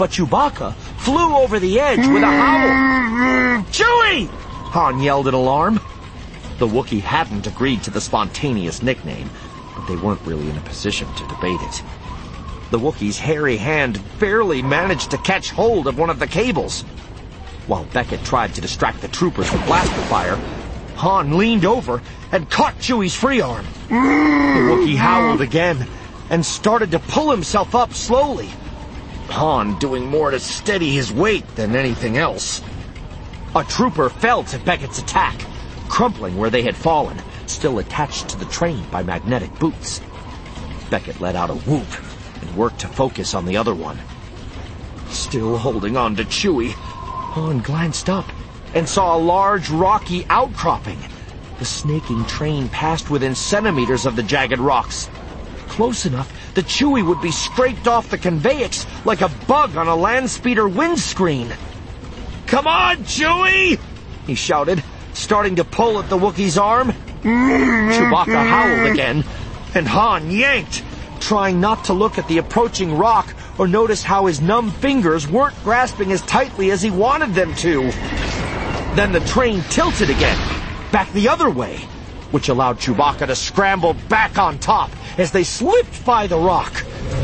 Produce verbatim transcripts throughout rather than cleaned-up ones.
but Chewbacca flew over the edge with a howl. "Chewie!" Han yelled in alarm. The Wookiee hadn't agreed to the spontaneous nickname, but they weren't really in a position to debate it. The Wookiee's hairy hand barely managed to catch hold of one of the cables. While Beckett tried to distract the troopers with blaster fire, Han leaned over and caught Chewie's free arm. The Wookiee howled again and started to pull himself up slowly, Han doing more to steady his weight than anything else. A trooper fell to Beckett's attack, crumpling where they had fallen, still attached to the train by magnetic boots. Beckett let out a whoop and worked to focus on the other one. Still holding on to Chewie, Han glanced up and saw a large rocky outcropping. The snaking train passed within centimeters of the jagged rocks. Close enough that Chewie would be scraped off the conveyance like a bug on a land speeder windscreen. "Come on, Chewie!" he shouted, starting to pull at the Wookiee's arm. Chewbacca howled again, and Han yanked, trying not to look at the approaching rock or notice how his numb fingers weren't grasping as tightly as he wanted them to. Then the train tilted again, back the other way, which allowed Chewbacca to scramble back on top as they slipped by the rock.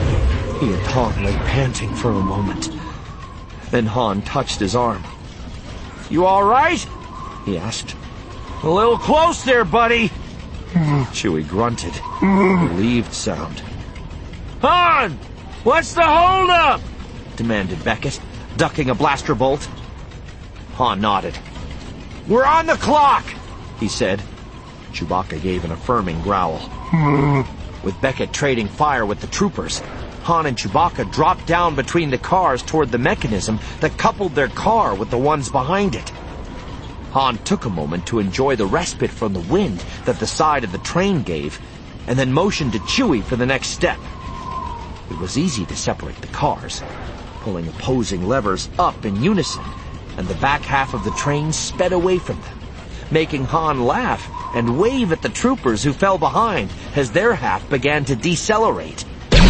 He and Han lay panting for a moment. Then Han touched his arm. "You all right?" he asked. "A little close there, buddy." Chewie grunted, a relieved sound. "Han! What's the holdup?" demanded Beckett, ducking a blaster bolt. Han nodded. "We're on the clock," he said. Chewbacca gave an affirming growl. With Beckett trading fire with the troopers, Han and Chewbacca dropped down between the cars toward the mechanism that coupled their car with the ones behind it. Han took a moment to enjoy the respite from the wind that the side of the train gave, and then motioned to Chewie for the next step. It was easy to separate the cars, pulling opposing levers up in unison, and the back half of the train sped away from them, making Han laugh and wave at the troopers who fell behind as their half began to decelerate.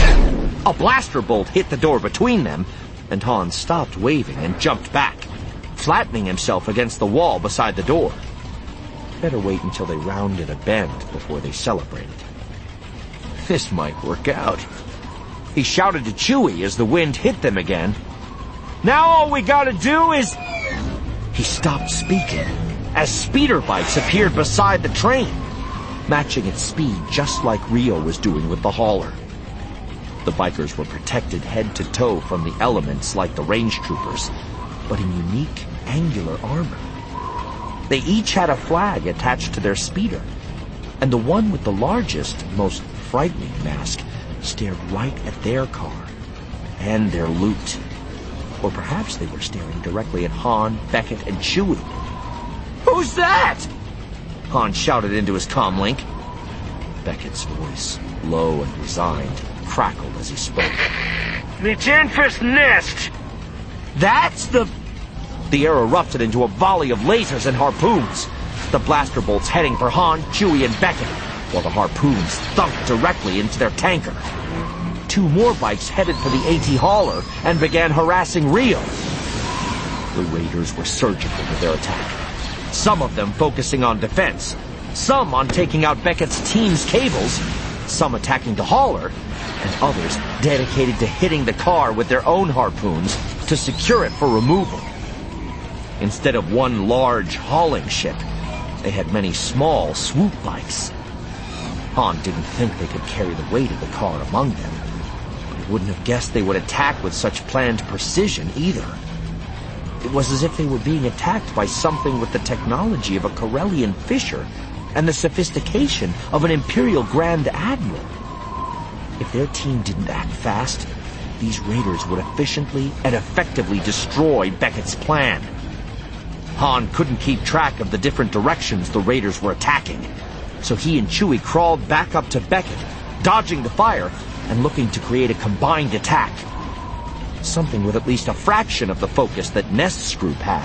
A blaster bolt hit the door between them, and Han stopped waving and jumped back, flattening himself against the wall beside the door. Better wait until they rounded a bend before they celebrated. This might work out. He shouted to Chewie as the wind hit them again. "Now all we gotta do is..." He stopped speaking as speeder bikes appeared beside the train, matching its speed just like Rio was doing with the hauler. The bikers were protected head to toe from the elements like the range troopers, but in unique, angular armor. They each had a flag attached to their speeder, and the one with the largest, most frightening mask stared right at their car and their loot. Or perhaps they were staring directly at Han, Beckett, and Chewie. "Who's that?" Han shouted into his comlink. Beckett's voice, low and resigned, crackled as he spoke. "It's Enfys Nest." "That's the..." The air erupted into a volley of lasers and harpoons, the blaster bolts heading for Han, Chewie, and Beckett, while the harpoons thunked directly into their tanker. Two more bikes headed for the AT hauler and began harassing Rio. The Raiders were surgical with their attack, some of them focusing on defense, some on taking out Beckett's team's cables, some attacking the hauler, and others dedicated to hitting the car with their own harpoons to secure it for removal. Instead of one large hauling ship, they had many small swoop bikes. Han didn't think they could carry the weight of the car among them, but he wouldn't have guessed they would attack with such planned precision either. It was as if they were being attacked by something with the technology of a Corellian fisher and the sophistication of an Imperial Grand Admiral. If their team didn't act fast, these raiders would efficiently and effectively destroy Beckett's plan. Han couldn't keep track of the different directions the raiders were attacking, so he and Chewie crawled back up to Beckett, dodging the fire and looking to create a combined attack. Something with at least a fraction of the focus that Nest's group had.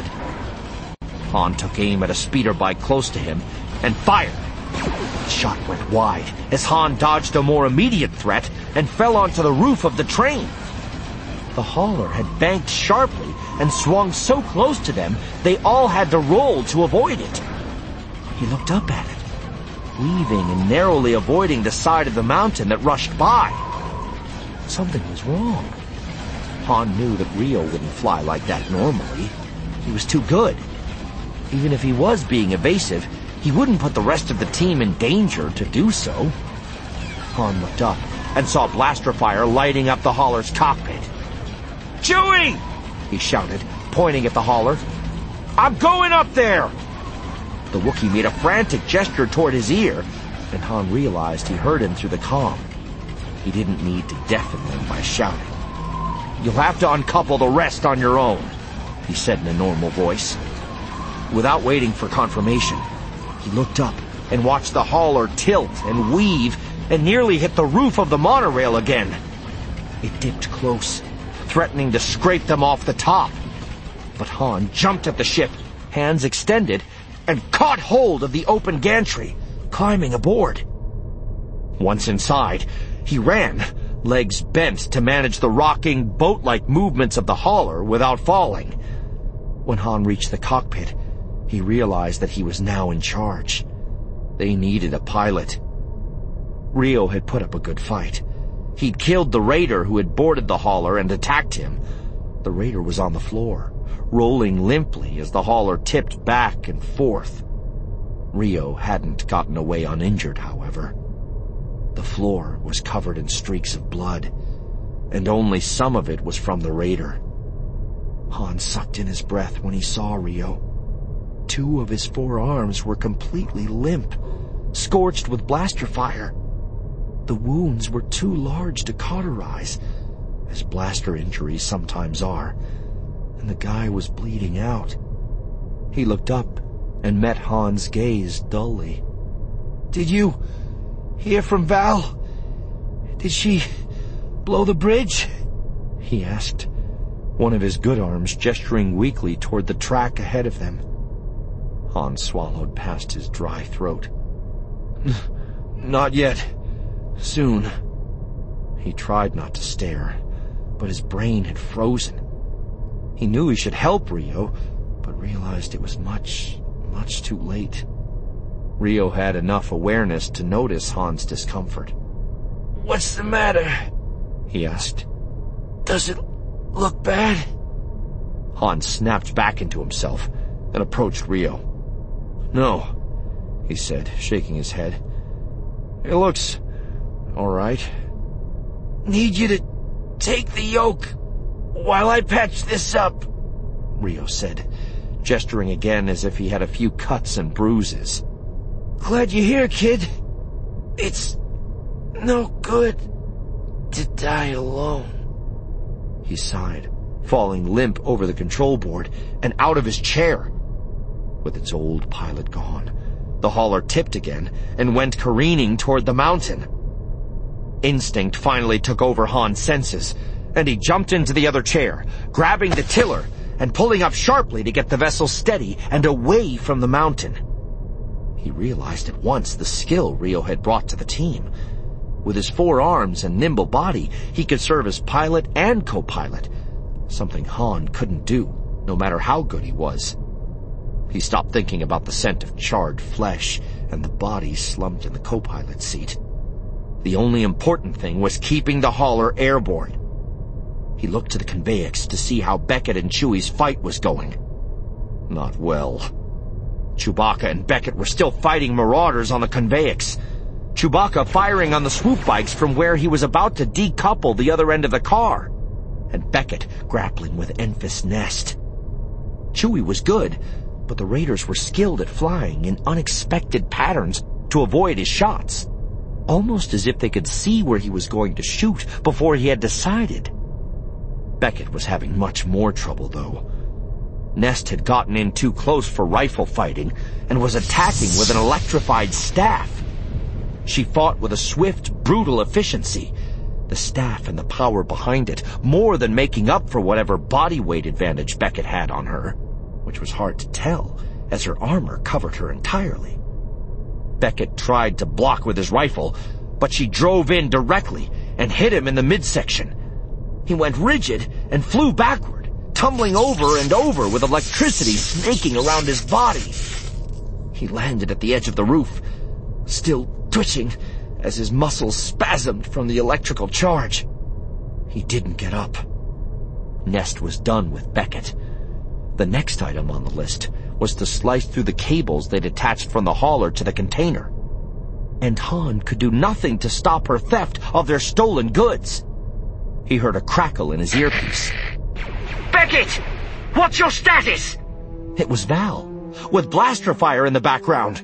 Han took aim at a speeder bike close to him and fired. The shot went wide as Han dodged a more immediate threat and fell onto the roof of the train. The hauler had banked sharply and swung so close to them they all had to roll to avoid it. He looked up at it, weaving and narrowly avoiding the side of the mountain that rushed by. Something was wrong. Han knew that Rio wouldn't fly like that normally. He was too good. Even if he was being evasive, he wouldn't put the rest of the team in danger to do so. Han looked up and saw blaster fire lighting up the hauler's cockpit. "Chewie!" he shouted, pointing at the hauler. "I'm going up there!" The Wookiee made a frantic gesture toward his ear, and Han realized he heard him through the comm. He didn't need to deafen them by shouting. "You'll have to uncouple the rest on your own," he said in a normal voice. Without waiting for confirmation, he looked up and watched the hauler tilt and weave and nearly hit the roof of the monorail again. It dipped close, threatening to scrape them off the top. But Han jumped at the ship, hands extended, and caught hold of the open gantry, climbing aboard. Once inside, he ran, legs bent to manage the rocking, boat-like movements of the hauler without falling. When Han reached the cockpit, he realized that he was now in charge. They needed a pilot. Rio had put up a good fight. He'd killed the raider who had boarded the hauler and attacked him. The raider was on the floor, rolling limply as the hauler tipped back and forth. Rio hadn't gotten away uninjured, however. The floor was covered in streaks of blood, and only some of it was from the raider. Han sucked in his breath when he saw Rio. Two of his four arms were completely limp, scorched with blaster fire. The wounds were too large to cauterize, as blaster injuries sometimes are, and the guy was bleeding out. He looked up and met Han's gaze dully. "Did you hear from Val? Did she blow the bridge?" he asked, one of his good arms gesturing weakly toward the track ahead of them. Han swallowed past his dry throat. "Not yet. Soon." He tried not to stare, but his brain had frozen. He knew he should help Rio, but realized it was much, much too late. Rio had enough awareness to notice Han's discomfort. "What's the matter?" he asked. "Does it look bad?" Han snapped back into himself and approached Rio. "No," he said, shaking his head. "It looks all right." "Need you to take the yoke while I patch this up," Rio said, gesturing again as if he had a few cuts and bruises. "Glad you're here, kid. It's no good to die alone." He sighed, falling limp over the control board and out of his chair. With its old pilot gone, the hauler tipped again and went careening toward the mountain. Instinct finally took over Han's senses, and he jumped into the other chair, grabbing the tiller and pulling up sharply to get the vessel steady and away from the mountain. He realized at once the skill Rio had brought to the team. With his four arms and nimble body, he could serve as pilot and co-pilot, something Han couldn't do, no matter how good he was. He stopped thinking about the scent of charred flesh and the body slumped in the co-pilot seat. The only important thing was keeping the hauler airborne. He looked to the conveyance to see how Beckett and Chewie's fight was going. Not well. Chewbacca and Beckett were still fighting marauders on the conveyance. Chewbacca firing on the swoop bikes from where he was about to decouple the other end of the car, and Beckett grappling with Enfys Nest. Chewie was good, but the raiders were skilled at flying in unexpected patterns to avoid his shots, almost as if they could see where he was going to shoot before he had decided. Beckett was having much more trouble, though. Nest had gotten in too close for rifle fighting and was attacking with an electrified staff. She fought with a swift, brutal efficiency, the staff and the power behind it more than making up for whatever body weight advantage Beckett had on her, which was hard to tell as her armor covered her entirely. Beckett tried to block with his rifle, but she drove in directly and hit him in the midsection. He went rigid and flew backward, tumbling over and over with electricity snaking around his body. He landed at the edge of the roof, still twitching as his muscles spasmed from the electrical charge. He didn't get up. Nest was done with Beckett. The next item on the list was to slice through the cables they'd attached from the hauler to the container. And Han could do nothing to stop her theft of their stolen goods. He heard a crackle in his earpiece. Beckett! What's your status? It was Val, with blaster fire in the background.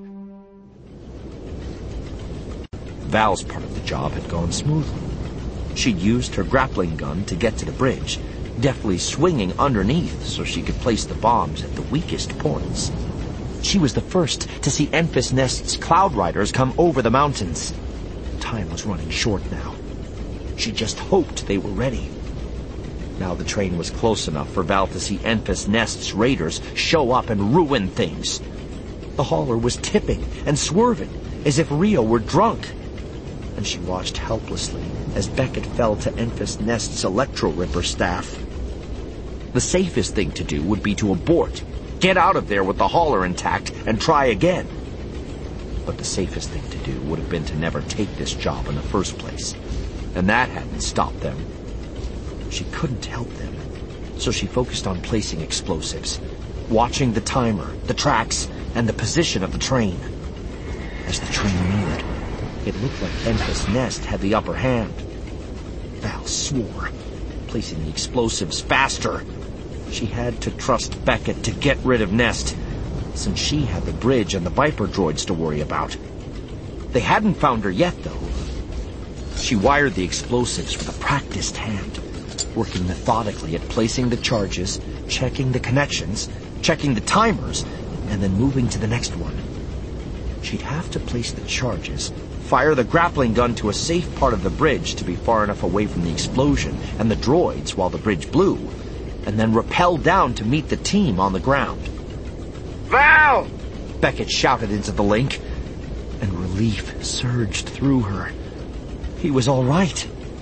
Val's part of the job had gone smoothly. She'd used her grappling gun to get to the bridge, deftly swinging underneath so she could place the bombs at the weakest points. She was the first to see Enfys Nest's Cloud Riders come over the mountains. Time was running short now. She just hoped they were ready. Now the train was close enough for Val to see Enfys Nest's raiders show up and ruin things. The hauler was tipping and swerving as if Rio were drunk. And she watched helplessly as Beckett fell to Enfys Nest's Electro Ripper staff. The safest thing to do would be to abort, get out of there with the hauler intact, and try again. But the safest thing to do would have been to never take this job in the first place. And that hadn't stopped them. She couldn't help them, so she focused on placing explosives, watching the timer, the tracks, and the position of the train. As the train neared, it looked like Enfys Nest had the upper hand. Val swore, placing the explosives faster. She had to trust Beckett to get rid of Nest, since she had the bridge and the Viper droids to worry about. They hadn't found her yet, though. She wired the explosives with a practiced hand, working methodically at placing the charges, checking the connections, checking the timers, and then moving to the next one. She'd have to place the charges, fire the grappling gun to a safe part of the bridge to be far enough away from the explosion and the droids while the bridge blew, and then rappel down to meet the team on the ground. Val! Beckett shouted into the link, and relief surged through her. He was all right.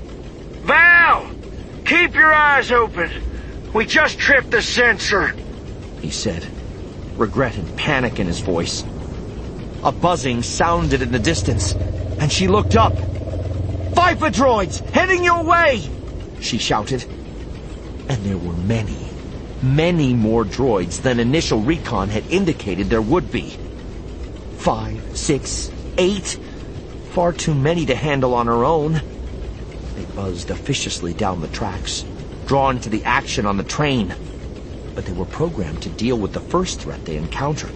Val! Keep your eyes open. We just tripped the sensor, he said, regret and panic in his voice. A buzzing sounded in the distance, and she looked up. "Viper droids, heading your way!" she shouted. And there were many, many more droids than initial recon had indicated there would be. Five, six, eight. Far too many to handle on her own. They buzzed officiously down the tracks, drawn to the action on the train. But they were programmed to deal with the first threat they encountered.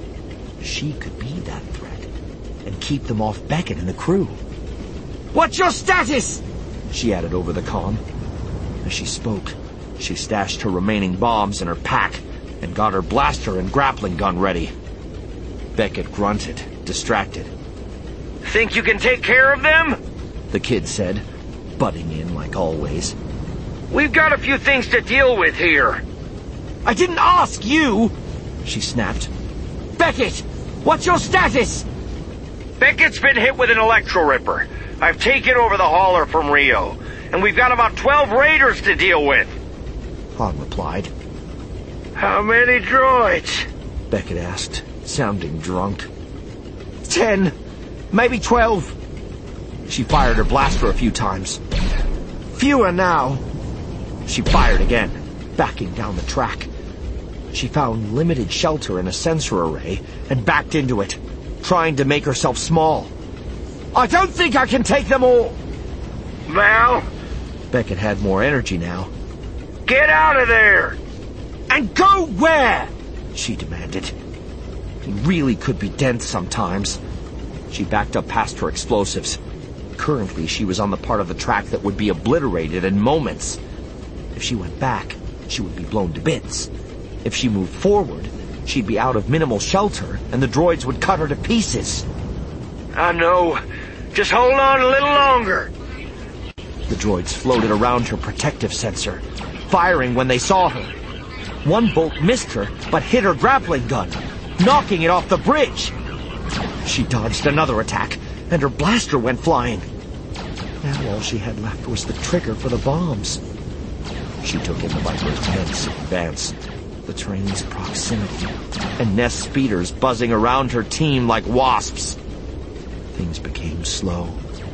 She could be that threat, and keep them off Beckett and the crew. "What's your status?" she added over the comm. As she spoke, she stashed her remaining bombs in her pack and got her blaster and grappling gun ready. Beckett grunted, distracted. Think you can take care of them? The kid said, butting in like always. We've got a few things to deal with here. I didn't ask you, she snapped. Beckett, what's your status? Beckett's been hit with an Electro Ripper. I've taken over the hauler from Rio, and we've got about twelve raiders to deal with. Han replied. How many droids? Beckett asked, sounding drunk. Ten, maybe twelve. She fired her blaster a few times. Fewer now. She fired again, backing down the track. She found limited shelter in a sensor array and backed into it, trying to make herself small. I don't think I can take them all. Val? Beckett had more energy now. Get out of there! And go where? She demanded. He really could be dense sometimes. She backed up past her explosives. Currently, she was on the part of the track that would be obliterated in moments. If she went back, she would be blown to bits. If she moved forward, she'd be out of minimal shelter, and the droids would cut her to pieces. I know. Just hold on a little longer. The droids floated around her protective sensor, firing when they saw her. One bolt missed her, but hit her grappling gun, knocking it off the bridge. She dodged another attack, and her blaster went flying. Now all she had left was the trigger for the bombs. She took in the Viper's immense advance, the train's proximity, and Nest speeders buzzing around her team like wasps. Things became slow,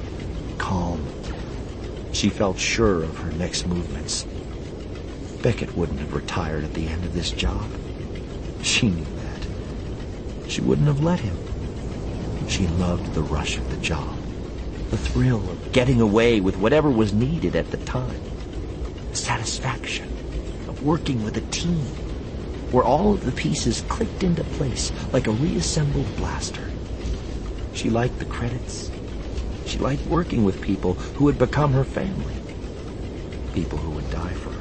calm. She felt sure of her next movements. Beckett wouldn't have retired at the end of this job. She knew that. She wouldn't have let him. She loved the rush of the job, the thrill of getting away with whatever was needed at the time, the satisfaction of working with a team where all of the pieces clicked into place like a reassembled blaster. She liked the credits. She liked working with people who had become her family, people who would die for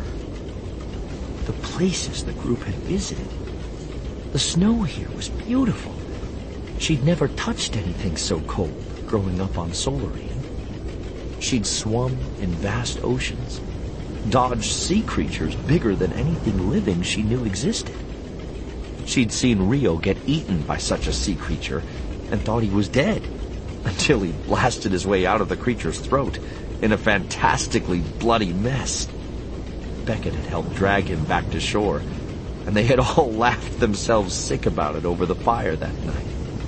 her. The places the group had visited. The snow here was beautiful. She'd never touched anything so cold growing up on Solarine. She'd swum in vast oceans, dodged sea creatures bigger than anything living she knew existed. She'd seen Rio get eaten by such a sea creature and thought he was dead, until he blasted his way out of the creature's throat in a fantastically bloody mess. Beckett had helped drag him back to shore, and they had all laughed themselves sick about it over the fire that night.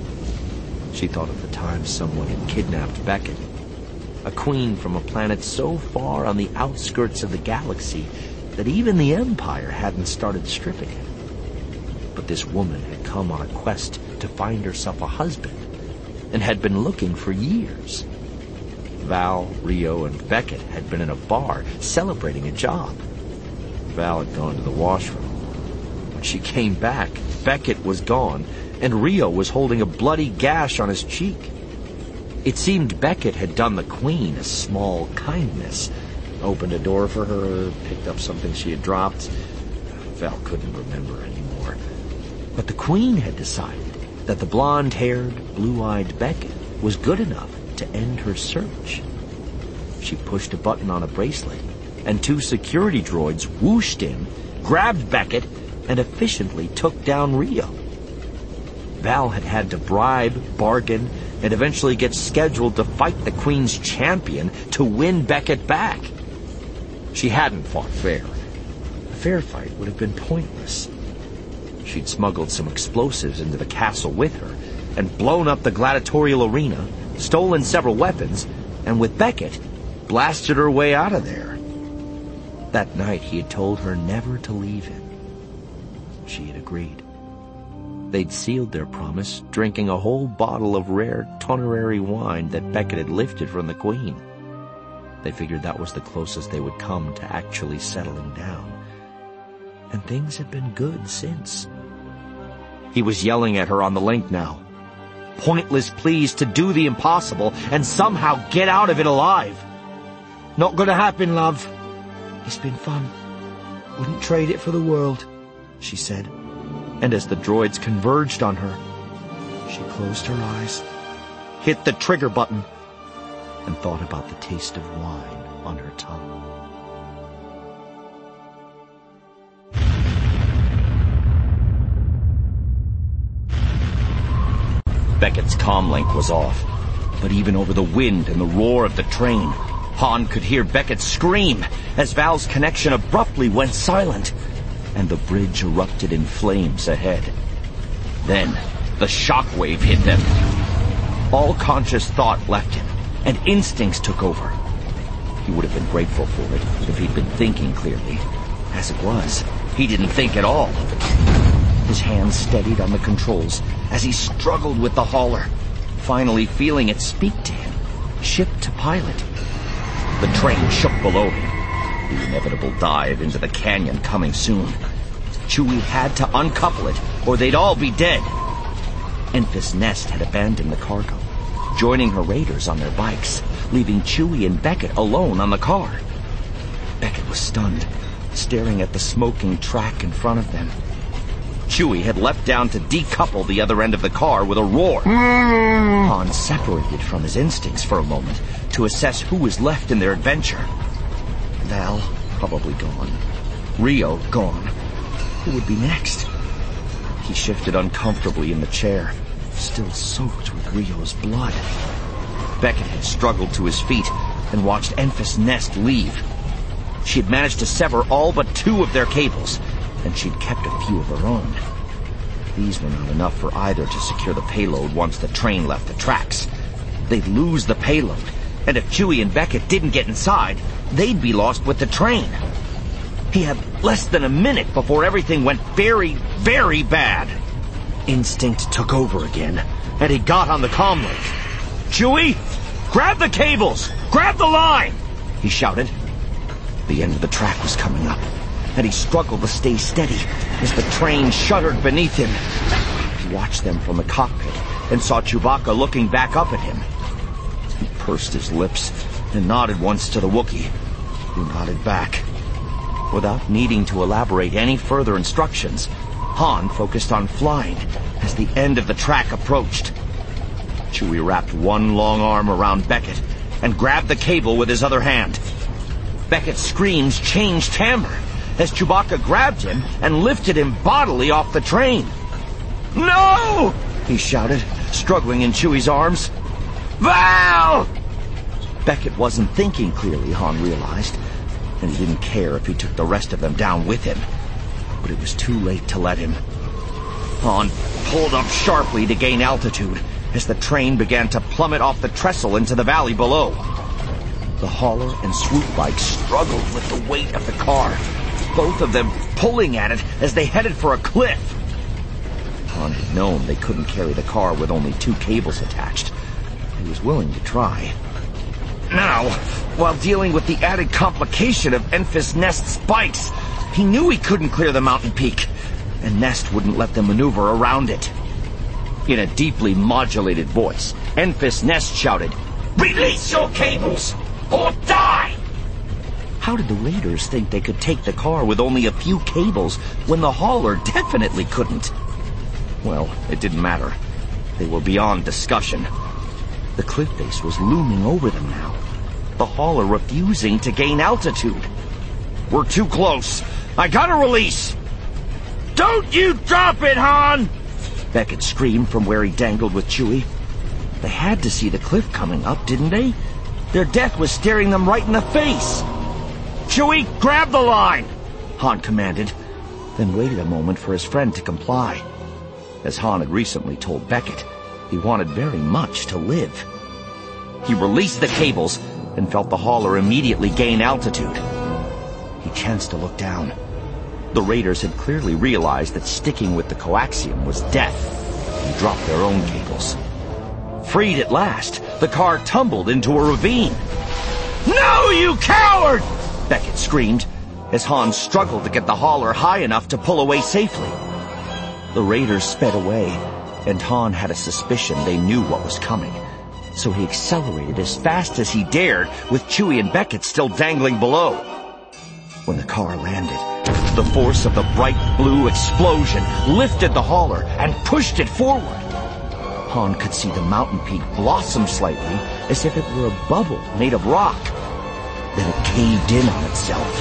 She thought of the time someone had kidnapped Beckett, a queen from a planet so far on the outskirts of the galaxy that even the Empire hadn't started stripping it. But this woman had come on a quest to find herself a husband, and had been looking for years. Val, Rio, and Beckett had been in a bar celebrating a job. Val had gone to the washroom. When she came back, Beckett was gone, and Rio was holding a bloody gash on his cheek. It seemed Beckett had done the Queen a small kindness, opened a door for her, picked up something she had dropped. Val couldn't remember anymore. But the Queen had decided that the blonde-haired, blue-eyed Beckett was good enough to end her search. She pushed a button on a bracelet, and two security droids whooshed in, grabbed Beckett, and efficiently took down Rio. Val had had to bribe, bargain, and eventually get scheduled to fight the Queen's champion to win Beckett back. She hadn't fought fair. A fair fight would have been pointless. She'd smuggled some explosives into the castle with her, and blown up the gladiatorial arena, stolen several weapons, and with Beckett, blasted her way out of there. That night he had told her never to leave him. She had agreed. They'd sealed their promise, drinking a whole bottle of rare Tonnerary wine that Beckett had lifted from the Queen. They figured that was the closest they would come to actually settling down. And things had been good since. He was yelling at her on the link now. Pointless pleas to do the impossible and somehow get out of it alive. Not gonna happen, love. It's been fun. Wouldn't trade it for the world, she said. And as the droids converged on her, she closed her eyes, hit the trigger button, and thought about the taste of wine on her tongue. Beckett's comlink was off, but even over the wind and the roar of the train, Han could hear Beckett scream as Val's connection abruptly went silent, and the bridge erupted in flames ahead. Then, the shockwave hit them. All conscious thought left him, and instincts took over. He would have been grateful for it if he'd been thinking clearly. As it was, he didn't think at all. His hands steadied on the controls as he struggled with the hauler, finally feeling it speak to him, ship to pilot. The train shook below him, the inevitable dive into the canyon coming soon. Chewie had to uncouple it, or they'd all be dead. Enfys Nest had abandoned the cargo, joining her raiders on their bikes, leaving Chewie and Beckett alone on the car. Beckett was stunned, staring at the smoking track in front of them. Chewie had leapt down to decouple the other end of the car with a roar. Han separated from his instincts for a moment to assess who was left in their adventure. Val, probably gone. Rio, gone. Who would be next? He shifted uncomfortably in the chair, still soaked with Rio's blood. Beckett had struggled to his feet and watched Enfys Nest leave. She had managed to sever all but two of their cables, and she'd kept a few of her own. These were not enough for either to secure the payload once the train left the tracks. They'd lose the payload, and if Chewie and Beckett didn't get inside, they'd be lost with the train. He had less than a minute before everything went very, very bad. Instinct took over again, and he got on the comm link. "Chewie, grab the cables! Grab the line!" he shouted. The end of the track was coming up, and he struggled to stay steady as the train shuddered beneath him. He watched them from the cockpit and saw Chewbacca looking back up at him. He pursed his lips and nodded once to the Wookiee, who nodded back. Without needing to elaborate any further instructions, Han focused on flying as the end of the track approached. Chewie wrapped one long arm around Beckett and grabbed the cable with his other hand. Beckett's screams changed timbre as Chewbacca grabbed him and lifted him bodily off the train. "No!" he shouted, struggling in Chewie's arms. "Val!" Beckett wasn't thinking clearly, Han realized, and he didn't care if he took the rest of them down with him. But it was too late to let him. Han pulled up sharply to gain altitude as the train began to plummet off the trestle into the valley below. The hauler and swoop bike struggled with the weight of the car, both of them pulling at it as they headed for a cliff. Han had known they couldn't carry the car with only two cables attached. He was willing to try. Now, while dealing with the added complication of Enfys Nest's spikes, he knew he couldn't clear the mountain peak, and Nest wouldn't let them maneuver around it. In a deeply modulated voice, Enfys Nest shouted, "Release your cables, or die!" How did the raiders think they could take the car with only a few cables when the hauler definitely couldn't? Well, it didn't matter. They were beyond discussion. The cliff face was looming over them now, the hauler refusing to gain altitude. "We're too close. I gotta release!" "Don't you drop it, Han!" Beckett screamed from where he dangled with Chewie. They had to see the cliff coming up, didn't they? Their death was staring them right in the face. "Chewie, grab the line!" Han commanded, then waited a moment for his friend to comply. As Han had recently told Beckett, he wanted very much to live. He released the cables and felt the hauler immediately gain altitude. He chanced to look down. The raiders had clearly realized that sticking with the coaxium was death, and dropped their own cables. Freed at last, the car tumbled into a ravine. "No, you coward!" Beckett screamed, as Han struggled to get the hauler high enough to pull away safely. The raiders sped away, and Han had a suspicion they knew what was coming, so he accelerated as fast as he dared, with Chewie and Beckett still dangling below. When the car landed, the force of the bright blue explosion lifted the hauler and pushed it forward. Han could see the mountain peak blossom slightly, as if it were a bubble made of rock. Then it caved in on itself.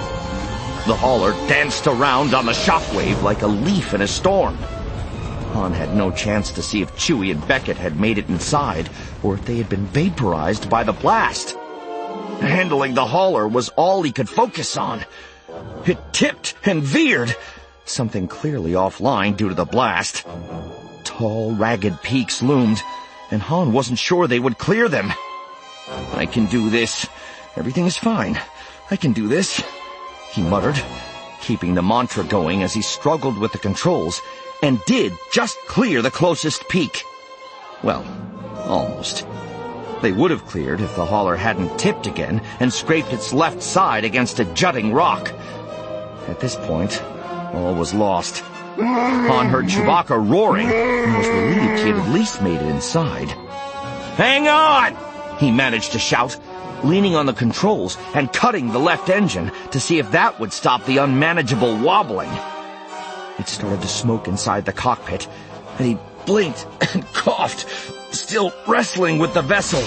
The hauler danced around on the shockwave like a leaf in a storm. Han had no chance to see if Chewie and Beckett had made it inside, or if they had been vaporized by the blast. Handling the hauler was all he could focus on. It tipped and veered, something clearly offline due to the blast. Tall, ragged peaks loomed, and Han wasn't sure they would clear them. "I can do this. Everything is fine. I can do this," he muttered, keeping the mantra going as he struggled with the controls, and did just clear the closest peak. Well, almost. They would have cleared if the hauler hadn't tipped again and scraped its left side against a jutting rock. At this point, all was lost. Han heard Chewbacca roaring and was relieved he had at least made it inside. "Hang on!" he managed to shout, leaning on the controls and cutting the left engine to see if that would stop the unmanageable wobbling. It started to smoke inside the cockpit, and he blinked and coughed, still wrestling with the vessel.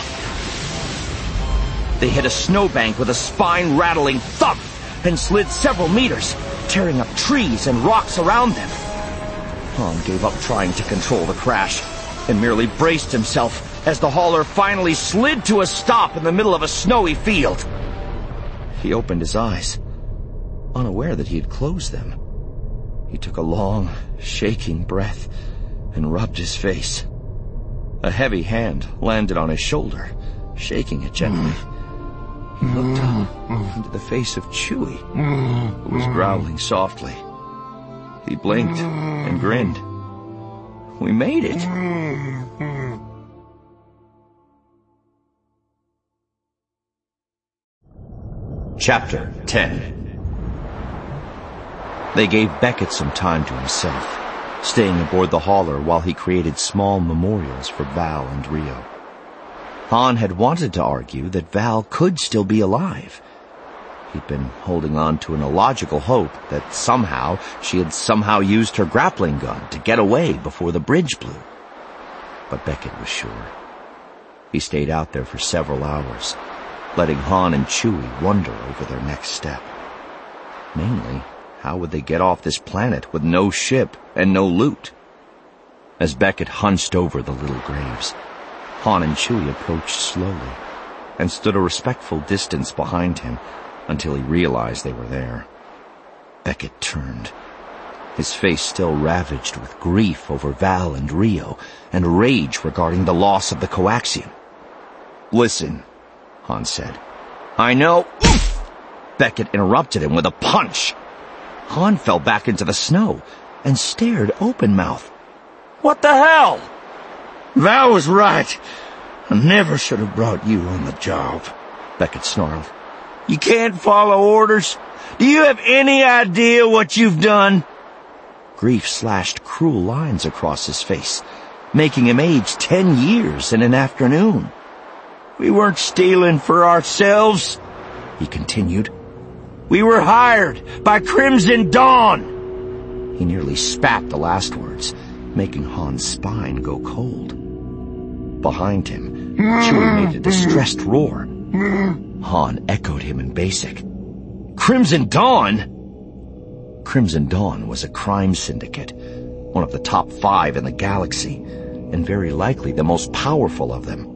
They hit a snowbank with a spine-rattling thump and slid several meters, tearing up trees and rocks around them. Han gave up trying to control the crash and merely braced himself as the hauler finally slid to a stop in the middle of a snowy field. He opened his eyes, unaware that he had closed them. He took a long, shaking breath and rubbed his face. A heavy hand landed on his shoulder, shaking it gently. He looked up into the face of Chewie, who was growling softly. He blinked and grinned. We made it. Chapter ten. They gave Beckett some time to himself, staying aboard the hauler while he created small memorials for Val and Rio. Han had wanted to argue that Val could still be alive. He'd been holding on to an illogical hope that somehow she had somehow used her grappling gun to get away before the bridge blew. But Beckett was sure. He stayed out there for several hours, letting Han and Chewie wonder over their next step. Mainly, how would they get off this planet with no ship and no loot? As Beckett hunched over the little graves, Han and Chewie approached slowly and stood a respectful distance behind him until he realized they were there. Beckett turned, his face still ravaged with grief over Val and Rio and rage regarding the loss of the coaxium. Listen, Han said. I know... Oof! Beckett interrupted him with a punch. Han fell back into the snow and stared open-mouthed. What the hell? Val was right. I never should have brought you on the job, Beckett snarled. You can't follow orders? Do you have any idea what you've done? Grief slashed cruel lines across his face, making him age ten years in an afternoon. We weren't stealing for ourselves, he continued. We were hired by Crimson Dawn. He nearly spat the last words, making Han's spine go cold. Behind him, Chewie made a distressed roar. Han echoed him in basic. Crimson Dawn? Crimson Dawn was a crime syndicate, one of the top five in the galaxy, and very likely the most powerful of them.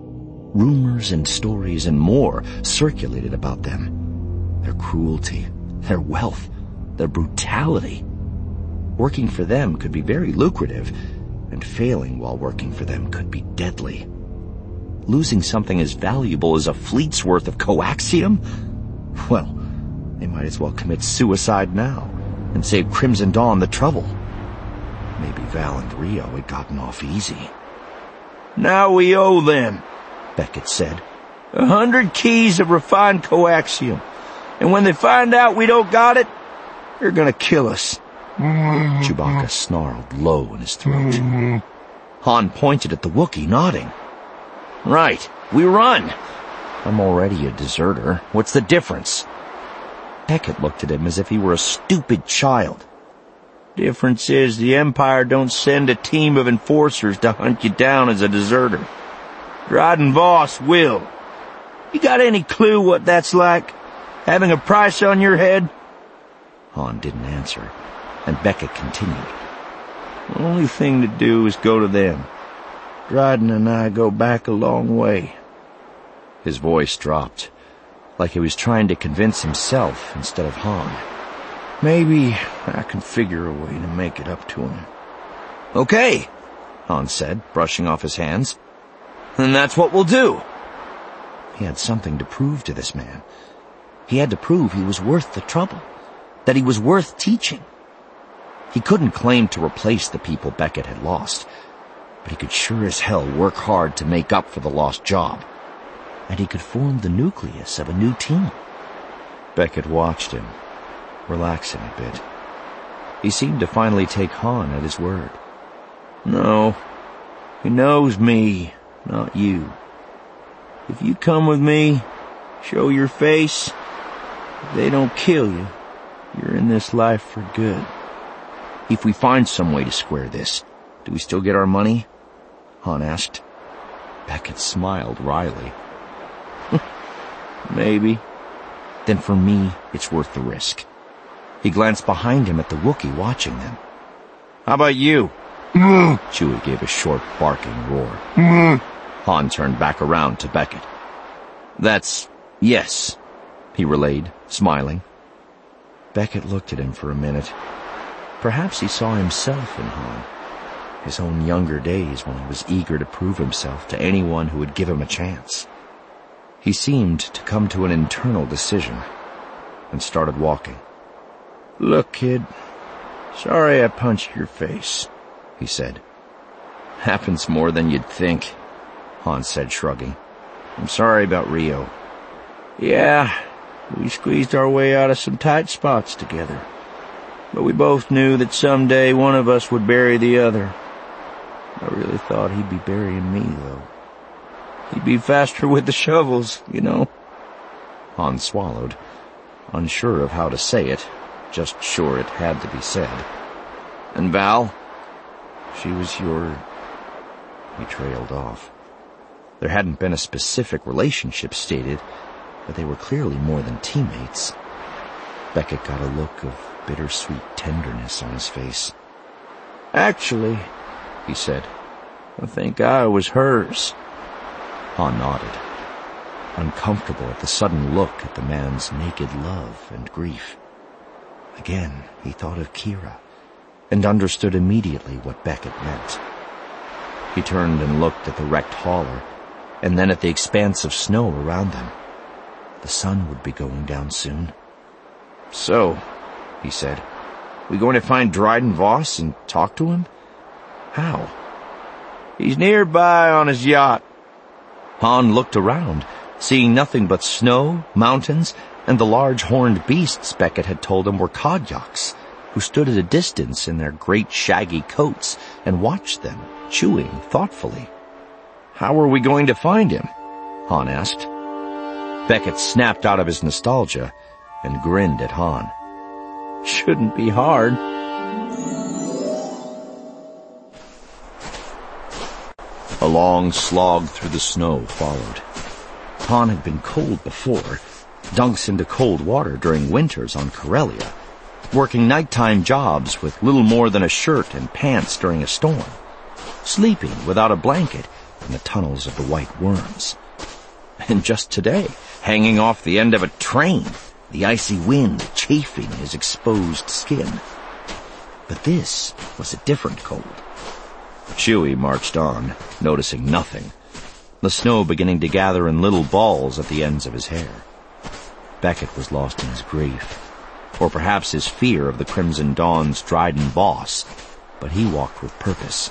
Rumors and stories and more circulated about them. Their cruelty, their wealth, their brutality. Working for them could be very lucrative, and failing while working for them could be deadly. Losing something as valuable as a fleet's worth of coaxium? Well, they might as well commit suicide now and save Crimson Dawn the trouble. Maybe Val and Rio had gotten off easy. Now we owe them, Beckett said. A hundred keys of refined coaxium. And when they find out we don't got it, they're gonna kill us. Chewbacca snarled low in his throat. Han pointed at the Wookiee, nodding. Right, we run. I'm already a deserter. What's the difference? Beckett looked at him as if he were a stupid child. Difference is the Empire don't send a team of enforcers to hunt you down as a deserter. Dryden Voss will. You got any clue what that's like? Having a price on your head? Han didn't answer, and Beckett continued. The only thing to do is go to them. Dryden and I go back a long way. His voice dropped, like he was trying to convince himself instead of Han. Maybe I can figure a way to make it up to him. Okay, Han said, brushing off his hands. And that's what we'll do. He had something to prove to this man. He had to prove he was worth the trouble, that he was worth teaching. He couldn't claim to replace the people Beckett had lost, but he could sure as hell work hard to make up for the lost job. And he could form the nucleus of a new team. Beckett watched him, relaxing a bit. He seemed to finally take Han at his word. No, he knows me, not you. If you come with me, show your face, if they don't kill you, you're in this life for good. If we find some way to square this, do we still get our money? Han asked. Beckett smiled wryly. Maybe. Then for me, it's worth the risk. He glanced behind him at the Wookiee watching them. How about you? Chewie gave a short, barking roar. Han turned back around to Beckett. That's yes. he relayed, smiling. Beckett looked at him for a minute. Perhaps he saw himself in Han, his own younger days when he was eager to prove himself to anyone who would give him a chance. He seemed to come to an internal decision and started walking. "Look, kid, sorry I punched your face," he said. "Happens more than you'd think," Han said, shrugging. "I'm sorry about Rio." "Yeah, we squeezed our way out of some tight spots together. But we both knew that someday one of us would bury the other. I really thought he'd be burying me, though. He'd be faster with the shovels, you know." Han swallowed, unsure of how to say it, just sure it had to be said. "And Val? She was your..." He trailed off. There hadn't been a specific relationship stated, but they were clearly more than teammates. Beckett got a look of bittersweet tenderness on his face. "Actually," he said, "I think I was hers." Han nodded, uncomfortable at the sudden look at the man's naked love and grief. Again, he thought of Kira, and understood immediately what Beckett meant. He turned and looked at the wrecked hauler, and then at the expanse of snow around them. The sun would be going down soon. "So," he said, "we going to find Dryden Voss and talk to him? How?" "He's nearby on his yacht." Han looked around, seeing nothing but snow, mountains, and the large horned beasts Beckett had told him were Kodyaks, who stood at a distance in their great shaggy coats and watched them, chewing thoughtfully. "How are we going to find him?" Han asked. Beckett snapped out of his nostalgia and grinned at Han. "Shouldn't be hard." A long slog through the snow followed. Han had been cold before, dunks into cold water during winters on Corellia, working nighttime jobs with little more than a shirt and pants during a storm, sleeping without a blanket in the tunnels of the White Worms. And just today, hanging off the end of a train, the icy wind chafing his exposed skin. But this was a different cold. Chewie marched on, noticing nothing, the snow beginning to gather in little balls at the ends of his hair. Beckett was lost in his grief, or perhaps his fear of the Crimson Dawn's Dryden Voss, but he walked with purpose.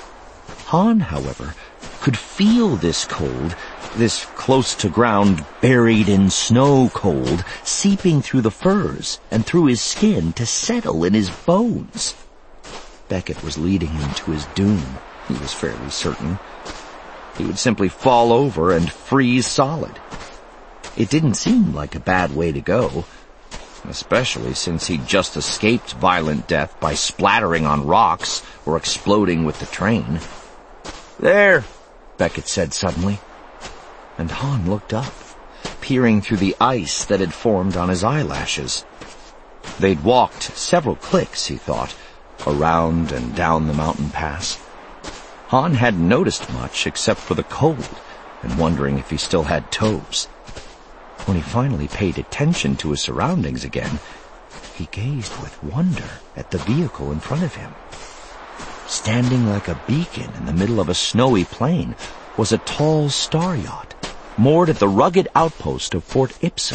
Han, however, could feel this cold, this close-to-ground, buried-in-snow cold, seeping through the furs and through his skin to settle in his bones. Beckett was leading him to his doom, he was fairly certain. He would simply fall over and freeze solid. It didn't seem like a bad way to go, especially since he'd just escaped violent death by splattering on rocks or exploding with the train. "There," Beckett said suddenly, and Han looked up, peering through the ice that had formed on his eyelashes. They'd walked several clicks, he thought, around and down the mountain pass. Han hadn't noticed much except for the cold and wondering if he still had toes. When he finally paid attention to his surroundings again, he gazed with wonder at the vehicle in front of him. Standing like a beacon in the middle of a snowy plain was a tall star yacht, moored at the rugged outpost of Fort Ipso.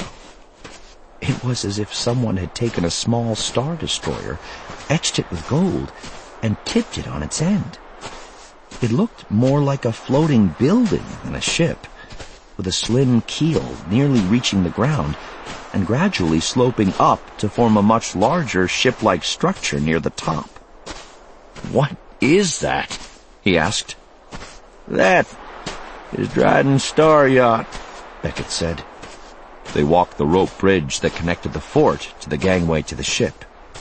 It was as if someone had taken a small star destroyer, etched it with gold, and tipped it on its end. It looked more like a floating building than a ship, with a slim keel nearly reaching the ground and gradually sloping up to form a much larger ship-like structure near the top. "What is that?" he asked. "That is Dryden's star yacht," Beckett said. They walked the rope bridge that connected the fort to the gangway to the ship.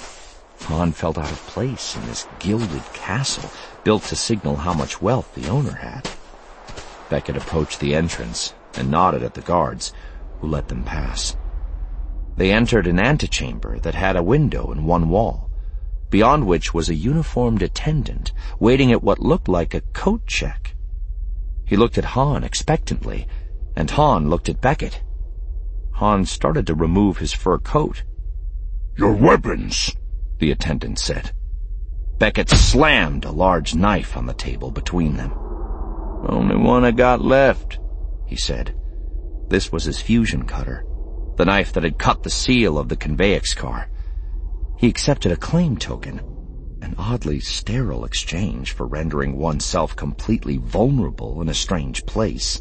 Han felt out of place in this gilded castle built to signal how much wealth the owner had. Beckett approached the entrance and nodded at the guards, who let them pass. They entered an antechamber that had a window in one wall, beyond which was a uniformed attendant waiting at what looked like a coat check. He looked at Han expectantly, and Han looked at Beckett. Han started to remove his fur coat. "Your weapons," the attendant said. Beckett slammed a large knife on the table between them. "Only one I got left," he said. This was his fusion cutter, the knife that had cut the seal of the Convex car. He accepted a claim token, an oddly sterile exchange for rendering oneself completely vulnerable in a strange place.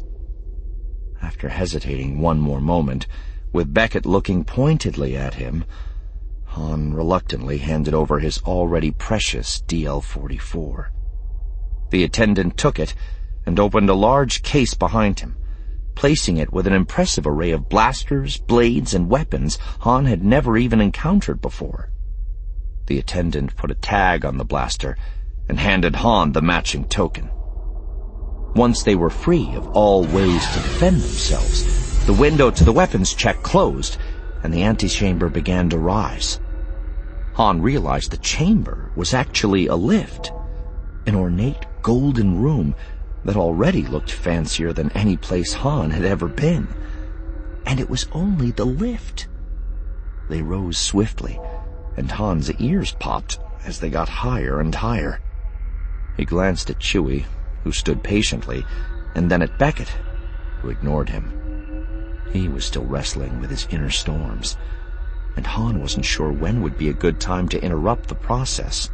After hesitating one more moment, with Beckett looking pointedly at him, Han reluctantly handed over his already precious D L forty-four. The attendant took it and opened a large case behind him, placing it with an impressive array of blasters, blades, and weapons Han had never even encountered before. The attendant put a tag on the blaster and handed Han the matching token. Once they were free of all ways to defend themselves, the window to the weapons check closed, and the antechamber began to rise. Han realized the chamber was actually a lift, an ornate golden room that already looked fancier than any place Han had ever been. And it was only the lift. They rose swiftly, and Han's ears popped as they got higher and higher. He glanced at Chewie, who stood patiently, and then at Beckett, who ignored him. He was still wrestling with his inner storms, and Han wasn't sure when would be a good time to interrupt the process.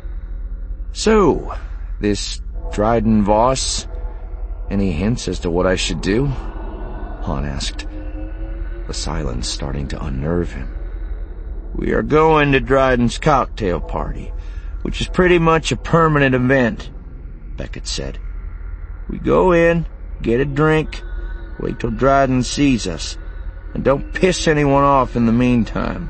"So, this Dryden Voss, any hints as to what I should do?" Han asked, the silence starting to unnerve him. "We are going to Dryden's cocktail party, which is pretty much a permanent event," Beckett said. "We go in, get a drink, wait till Dryden sees us, and don't piss anyone off in the meantime."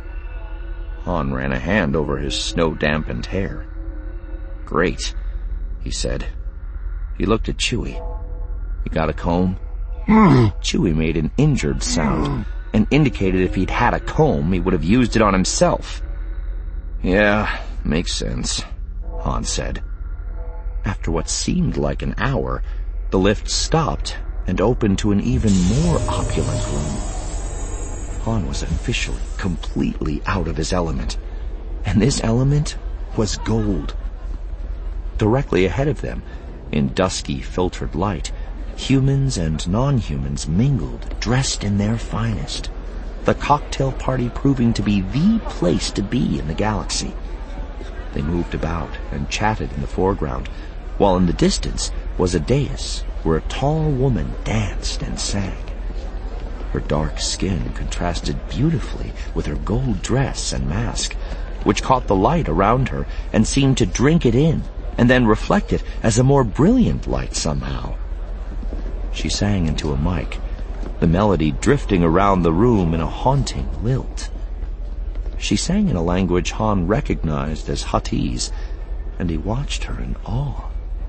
Han ran a hand over his snow-dampened hair. "Great," he said. He looked at Chewie. "You got a comb?" Chewie made an injured sound and indicated if he'd had a comb, he would have used it on himself. "Yeah, makes sense," Han said. After what seemed like an hour, the lift stopped and opened to an even more opulent room. Han was officially completely out of his element, and this element was gold. Directly ahead of them, in dusky filtered light, humans and non-humans mingled, dressed in their finest, the cocktail party proving to be the place to be in the galaxy. They moved about and chatted in the foreground, while in the distance was a dais where a tall woman danced and sang. Her dark skin contrasted beautifully with her gold dress and mask, which caught the light around her and seemed to drink it in, and then reflect it as a more brilliant light somehow. She sang into a mic, the melody drifting around the room in a haunting lilt. She sang in a language Han recognized as Huttese, and he watched her in awe.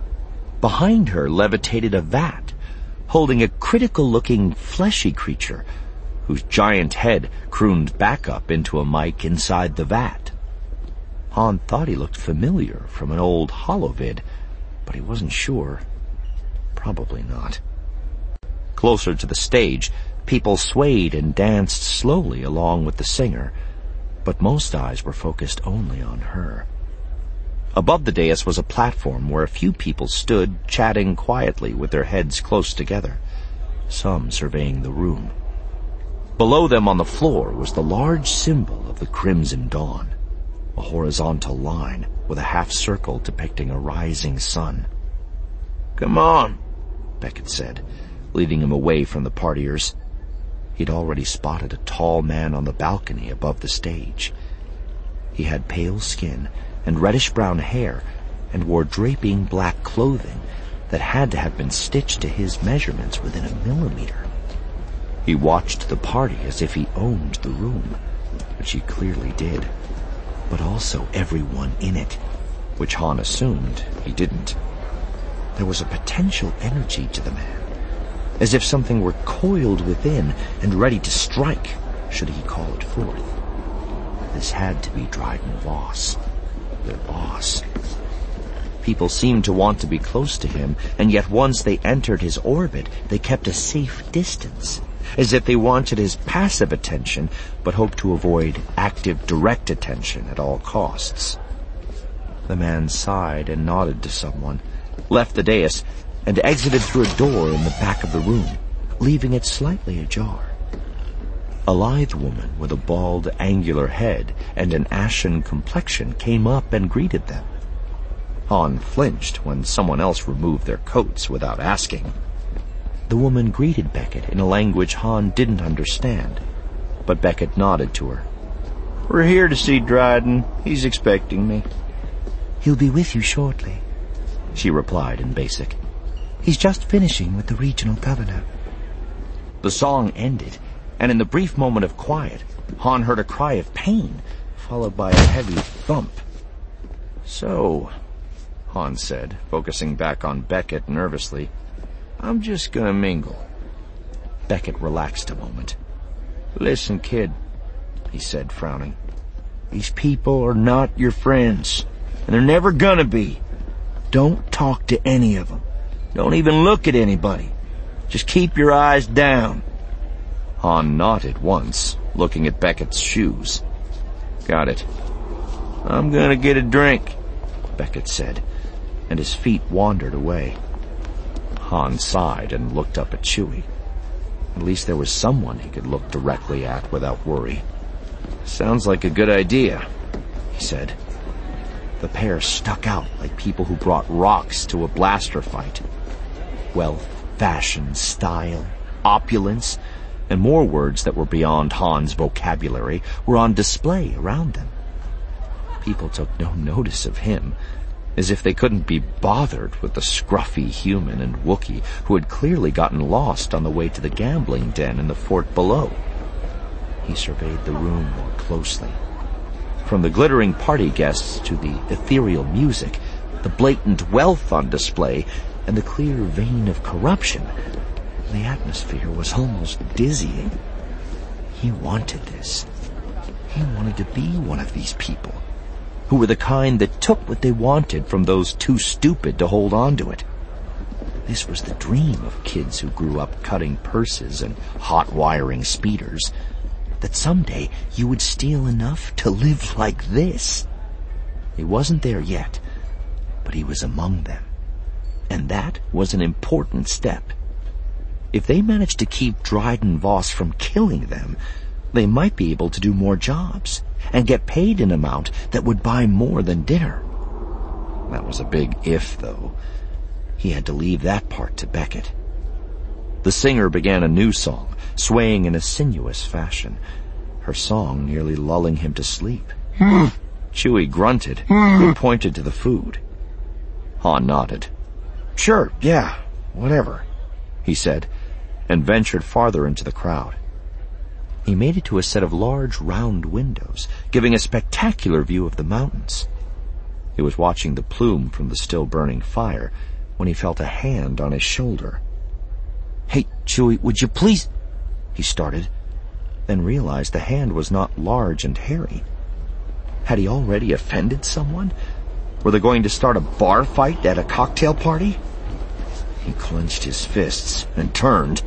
Behind her levitated a vat, holding a critical-looking fleshy creature, whose giant head crooned back up into a mic inside the vat. Han thought he looked familiar from an old holovid, but he wasn't sure. Probably not. Closer to the stage, people swayed and danced slowly along with the singer, but most eyes were focused only on her. Above the dais was a platform where a few people stood, chatting quietly with their heads close together, some surveying the room. Below them on the floor was the large symbol of the Crimson Dawn, a horizontal line with a half circle depicting a rising sun. "Come on," Beckett said, leading him away from the partiers. He'd already spotted a tall man on the balcony above the stage. He had pale skin and reddish-brown hair, and wore draping black clothing that had to have been stitched to his measurements within a millimeter. He watched the party as if he owned the room, which he clearly did, but also everyone in it, which Han assumed he didn't. There was a potential energy to the man, as if something were coiled within and ready to strike, should he call it forth. This had to be Dryden Voss, their boss. People seemed to want to be close to him, and yet once they entered his orbit, they kept a safe distance, as if they wanted his passive attention but hoped to avoid active direct attention at all costs. The man sighed and nodded to someone, left the dais, and exited through a door in the back of the room, leaving it slightly ajar. A lithe woman with a bald, angular head and an ashen complexion came up and greeted them. Han flinched when someone else removed their coats without asking. The woman greeted Beckett in a language Han didn't understand, but Beckett nodded to her. "We're here to see Dryden. He's expecting me." "He'll be with you shortly," she replied in Basic. "He's just finishing with the regional governor." The song ended, and in the brief moment of quiet, Han heard a cry of pain, followed by a heavy thump. "So," Han said, focusing back on Beckett nervously, "I'm just gonna mingle." Beckett relaxed a moment. "Listen, kid," he said, frowning. "These people are not your friends, and they're never gonna be. Don't talk to any of them. Don't even look at anybody. Just keep your eyes down." Han nodded once, looking at Beckett's shoes. "Got it." "I'm gonna get a drink," Beckett said, and his feet wandered away. Han sighed and looked up at Chewie. At least there was someone he could look directly at without worry. "Sounds like a good idea," he said. The pair stuck out like people who brought rocks to a blaster fight. Wealth, fashion, style, opulence, and more words that were beyond Han's vocabulary were on display around them. People took no notice of him, as if they couldn't be bothered with the scruffy human and Wookiee who had clearly gotten lost on the way to the gambling den in the fort below. He surveyed the room more closely. From the glittering party guests to the ethereal music, the blatant wealth on display, and the clear vein of corruption, the atmosphere was almost dizzying. He wanted this. He wanted to be one of these people, who were the kind that took what they wanted from those too stupid to hold on to it. This was the dream of kids who grew up cutting purses and hot-wiring speeders, that someday you would steal enough to live like this. He wasn't there yet, but he was among them, and that was an important step. If they managed to keep Dryden Voss from killing them, they might be able to do more jobs and get paid an amount that would buy more than dinner. That was a big if, though. He had to leave that part to Beckett. The singer began a new song, swaying in a sinuous fashion, her song nearly lulling him to sleep. Chewie grunted and pointed to the food. Han nodded. "Sure, yeah, whatever," he said, and ventured farther into the crowd. He made it to a set of large, round windows, giving a spectacular view of the mountains. He was watching the plume from the still-burning fire when he felt a hand on his shoulder. "Hey, Chewie, would you please—" he started, then realized the hand was not large and hairy. Had he already offended someone? Were they going to start a bar fight at a cocktail party? He clenched his fists and turned.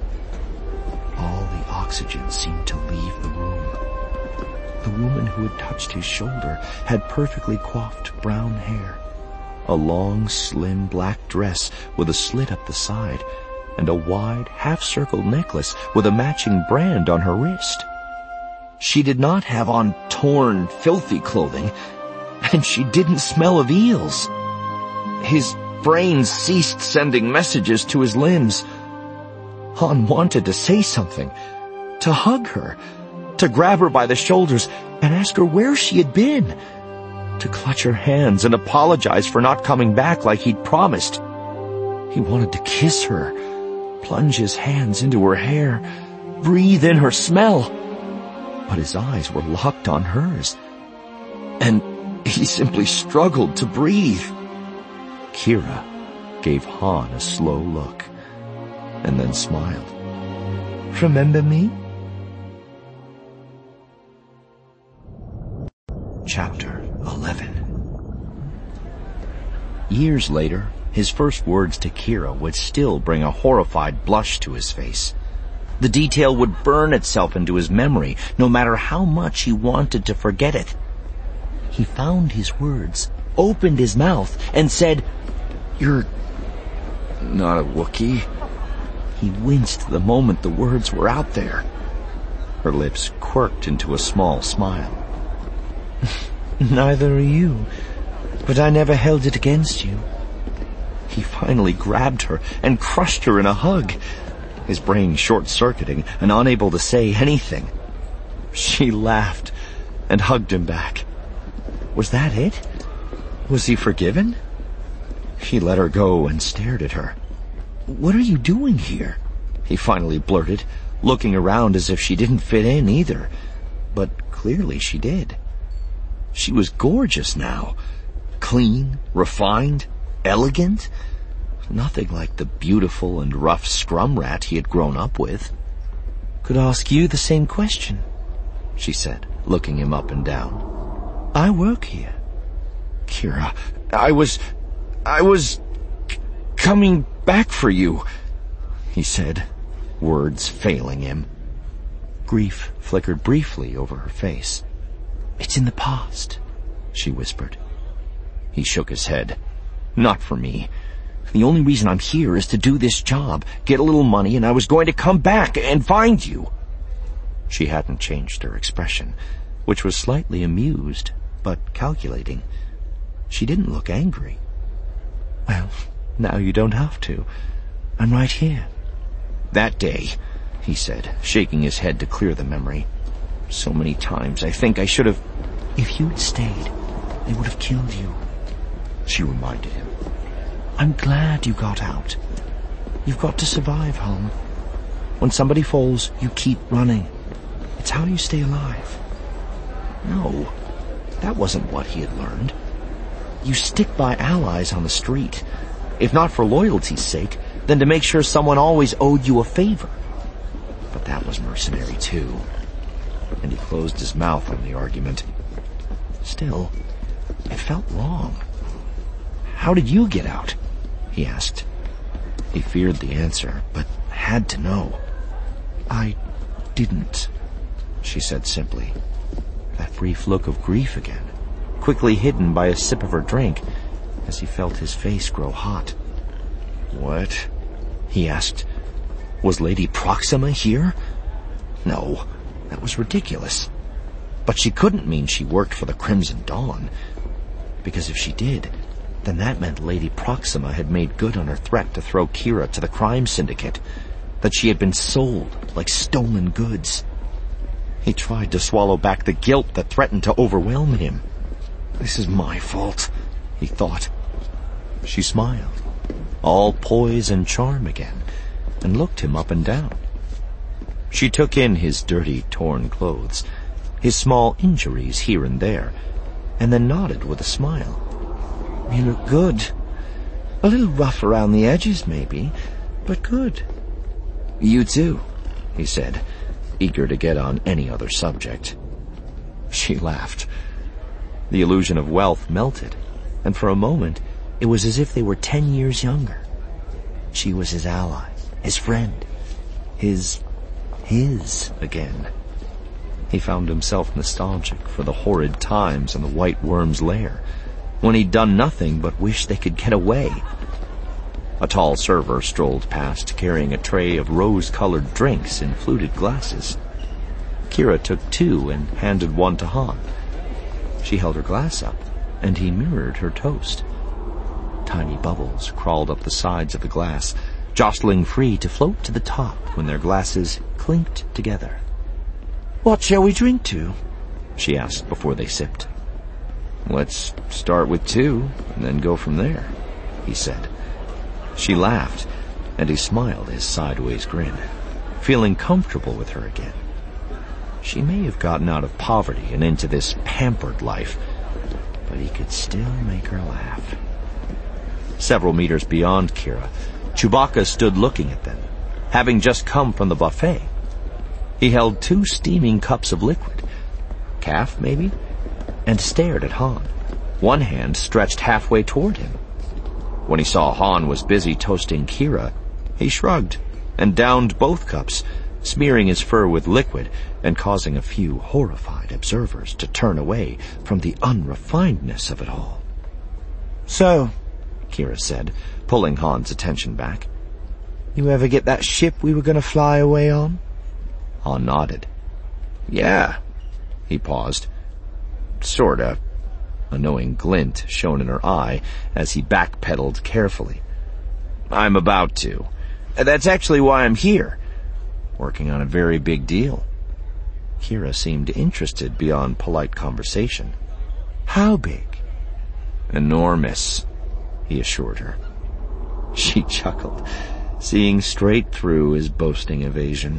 All the oxygen seemed to leave the room. The woman who had touched his shoulder had perfectly coiffed brown hair, a long, slim black dress with a slit up the side, and a wide, half-circled necklace with a matching brand on her wrist. She did not have on torn, filthy clothing, and she didn't smell of eels. His brain ceased sending messages to his limbs. Han wanted to say something, to hug her, to grab her by the shoulders and ask her where she had been, to clutch her hands and apologize for not coming back like he'd promised. He wanted to kiss her, plunge his hands into her hair, breathe in her smell. But his eyes were locked on hers, and he simply struggled to breathe. Kira gave Han a slow look, and then smiled. "Remember me?" Chapter eleven. Years later, his first words to Kira would still bring a horrified blush to his face. The detail would burn itself into his memory, no matter how much he wanted to forget it. He found his words, opened his mouth, and said, "You're not a Wookiee." He winced the moment the words were out there. Her lips quirked into a small smile. "Neither are you, but I never held it against you." He finally grabbed her and crushed her in a hug, his brain short-circuiting and unable to say anything. She laughed and hugged him back. Was that it? Was he forgiven? He let her go and stared at her. "What are you doing here?" he finally blurted, looking around as if she didn't fit in either. But clearly she did. She was gorgeous now. Clean, refined, elegant. Nothing like the beautiful and rough scrum rat he had grown up with. "Could ask you the same question," she said, looking him up and down. "I work here." "Kira, I was... I was... c- coming back for you," he said, words failing him. Grief flickered briefly over her face. "It's in the past," she whispered. He shook his head. "Not for me. The only reason I'm here is to do this job, get a little money, and I was going to come back and find you." She hadn't changed her expression, which was slightly amused, but calculating. She didn't look angry. "Well, now you don't have to. I'm right here." "That day," he said, shaking his head to clear the memory. "So many times I think I should have..." "If you'd stayed, they would have killed you," she reminded him. "I'm glad you got out. You've got to survive, hon. When somebody falls, you keep running. It's how you stay alive." No, that wasn't what he had learned. You stick by allies on the street, if not for loyalty's sake, then to make sure someone always owed you a favor. But that was mercenary too. And he closed his mouth on the argument. Still, it felt wrong. "How did you get out?" he asked. He feared the answer, but had to know. "I didn't," she said simply. That brief look of grief again, quickly hidden by a sip of her drink, as he felt his face grow hot. "What?" he asked. Was Lady Proxima here? No, that was ridiculous. But she couldn't mean she worked for the Crimson Dawn, because if she did, then that meant Lady Proxima had made good on her threat to throw Kira to the crime syndicate, that she had been sold like stolen goods. He tried to swallow back the guilt that threatened to overwhelm him. "This is my fault," he thought. She smiled, all poise and charm again, and looked him up and down. She took in his dirty, torn clothes, his small injuries here and there, and then nodded with a smile. "You look good. A little rough around the edges, maybe, but good." "You too," he said, eager to get on any other subject. She laughed. The illusion of wealth melted, and for a moment it was as if they were ten years younger. She was his ally, his friend, his... his again. He found himself nostalgic for the horrid times in the White Worm's lair, when he'd done nothing but wish they could get away. A tall server strolled past, carrying a tray of rose-colored drinks in fluted glasses. Kira took two and handed one to Han. She held her glass up, and he mirrored her toast. Tiny bubbles crawled up the sides of the glass, jostling free to float to the top when their glasses clinked together. "What shall we drink to?" she asked before they sipped. "Let's start with two, and then go from there," he said. She laughed, and he smiled his sideways grin, feeling comfortable with her again. She may have gotten out of poverty and into this pampered life, but he could still make her laugh. Several meters beyond Kira, Chewbacca stood looking at them, having just come from the buffet. He held two steaming cups of liquid, calf maybe, and stared at Han, one hand stretched halfway toward him. When he saw Han was busy toasting Kira, he shrugged and downed both cups, smearing his fur with liquid and causing a few horrified observers to turn away from the unrefinedness of it all. So, Kira said, pulling Han's attention back. You ever get that ship we were going to fly away on? Han nodded. Yeah. He paused. Sorta. A knowing glint shone in her eye as he backpedaled carefully. I'm about to. That's actually why I'm here. Working on a very big deal. Kira seemed interested beyond polite conversation. How big? Enormous, he assured her. She chuckled, seeing straight through his boasting evasion.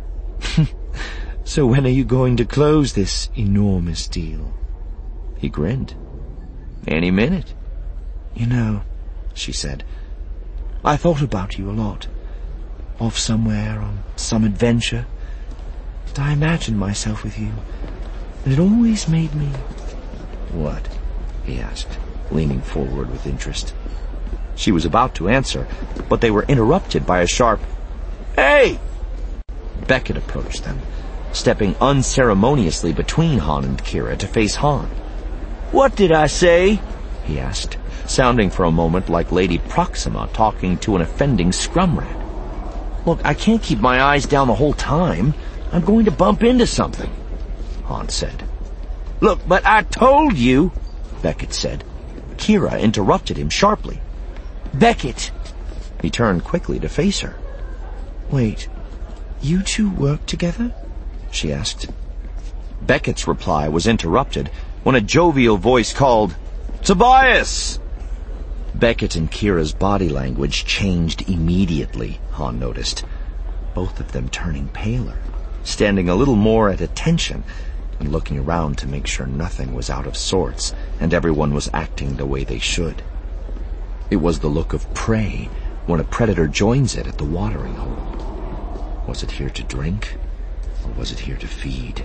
So when are you going to close this enormous deal? He grinned. Any minute. You know, she said, I thought about you a lot. Off somewhere on some adventure. And I imagined myself with you, and it always made me... What? He asked, leaning forward with interest. She was about to answer, but they were interrupted by a sharp, Hey! Beckett approached them, stepping unceremoniously between Han and Kira to face Han. What did I say? He asked, sounding for a moment like Lady Proxima talking to an offending scrum rat. Look, I can't keep my eyes down the whole time. I'm going to bump into something, Han said. Look, but I told you, Beckett said. Kira interrupted him sharply. Beckett! He turned quickly to face her. Wait, you two work together? She asked. Beckett's reply was interrupted when a jovial voice called, Tobias! Beckett and Kira's body language changed immediately, Han noticed, both of them turning paler, standing a little more at attention, and looking around to make sure nothing was out of sorts and everyone was acting the way they should. It was the look of prey when a predator joins it at the watering hole. Was it here to drink, or was it here to feed?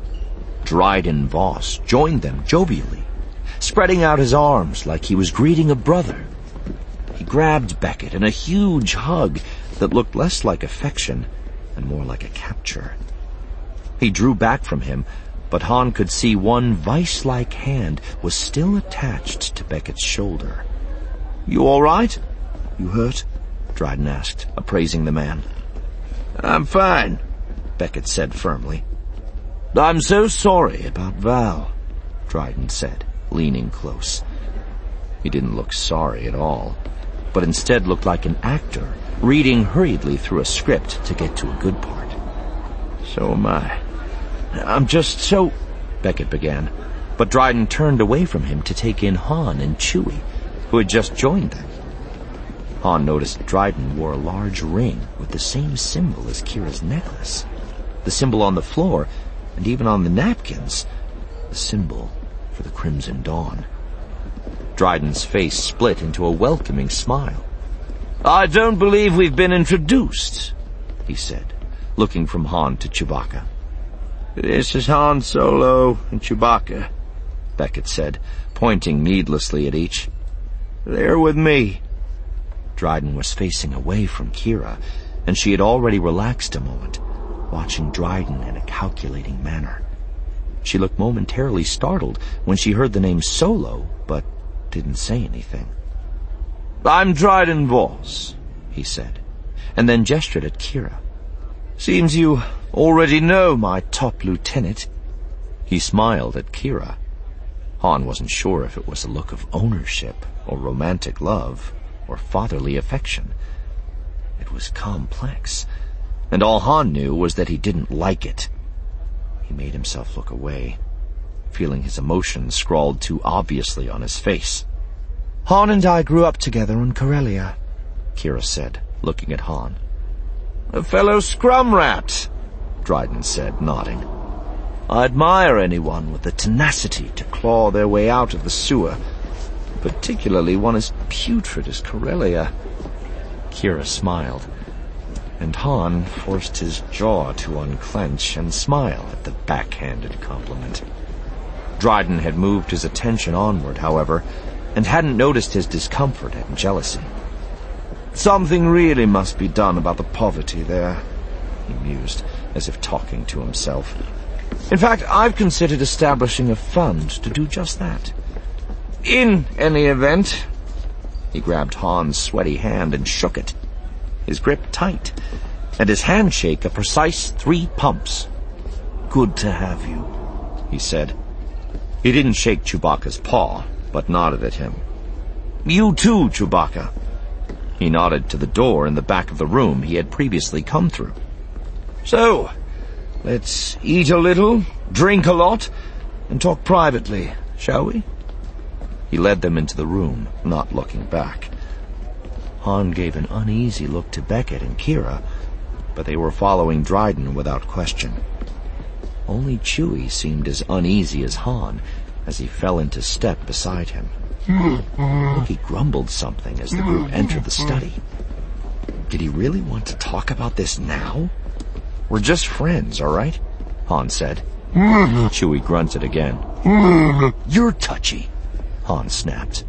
Dryden Voss joined them jovially, spreading out his arms like he was greeting a brother. He grabbed Beckett in a huge hug that looked less like affection and more like a capture. He drew back from him, but Han could see one vice-like hand was still attached to Beckett's shoulder. You all right? You hurt? Dryden asked, appraising the man. I'm fine, Beckett said firmly. I'm so sorry about Val, Dryden said, leaning close. He didn't look sorry at all, but instead looked like an actor reading hurriedly through a script to get to a good part. So am I. I'm just so... Beckett began, but Dryden turned away from him to take in Han and Chewie, who had just joined them. Han noticed Dryden wore a large ring with the same symbol as Kira's necklace. The symbol on the floor, and even on the napkins, the symbol for the Crimson Dawn. Dryden's face split into a welcoming smile. I don't believe we've been introduced, he said, looking from Han to Chewbacca. This is Han Solo and Chewbacca, Beckett said, pointing needlessly at each. They're with me. Dryden was facing away from Kira, and she had already relaxed a moment, watching Dryden in a calculating manner. She looked momentarily startled when she heard the name Solo, but didn't say anything. I'm Dryden Voss, he said, and then gestured at Kira. Seems you already know my top lieutenant. He smiled at Kira. Han wasn't sure if it was a look of ownership or romantic love or fatherly affection. It was complex, and all Han knew was that he didn't like it. He made himself look away, feeling his emotions scrawled too obviously on his face. Han and I grew up together on Corellia, Kira said, looking at Han. A fellow scrum rat, Dryden said, nodding. I admire anyone with the tenacity to claw their way out of the sewer, particularly one as putrid as Corellia. Kira smiled, and Han forced his jaw to unclench and smile at the backhanded compliment. Dryden had moved his attention onward, however, and hadn't noticed his discomfort and jealousy. Something really must be done about the poverty there, he mused, as if talking to himself. In fact, I've considered establishing a fund to do just that. In any event... He grabbed Han's sweaty hand and shook it, his grip tight, and his handshake a precise three pumps. "Good to have you," he said. He didn't shake Chewbacca's paw, but nodded at him. "You too, Chewbacca." He nodded to the door in the back of the room he had previously come through. "So, let's eat a little, drink a lot, and talk privately, shall we?" He led them into the room, not looking back. Han gave an uneasy look to Beckett and Kira, but they were following Dryden without question. Only Chewie seemed as uneasy as Han as he fell into step beside him. He grumbled something as the group entered the study. Did he really want to talk about this now? "We're just friends, all right?" Han said. Chewie grunted again. "You're touchy," Han snapped.